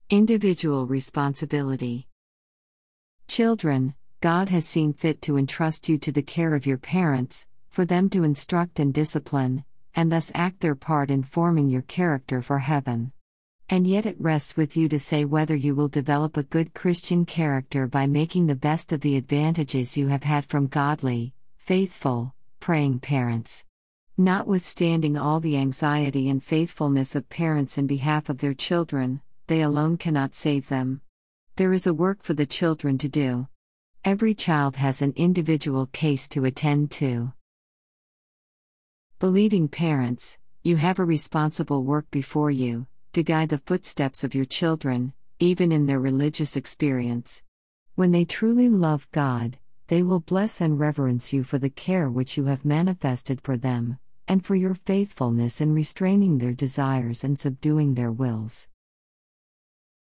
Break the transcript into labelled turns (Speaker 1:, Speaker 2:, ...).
Speaker 1: Individual responsibility. Children, God has seen fit to entrust you to the care of your parents, for them to instruct and discipline, and thus act their part in forming your character for heaven. And yet it rests with you to say whether you will develop a good Christian character by making the best of the advantages you have had from godly, faithful, praying parents. Notwithstanding all the anxiety and faithfulness of parents in behalf of their children, they alone cannot save them. There is a work for the children to do. Every child has an individual case to attend to. Believing parents, you have a responsible work before you, to guide the footsteps of your children, even in their religious experience. When they truly love God, they will bless and reverence you for the care which you have manifested for them, and for your faithfulness in restraining their desires and subduing their wills.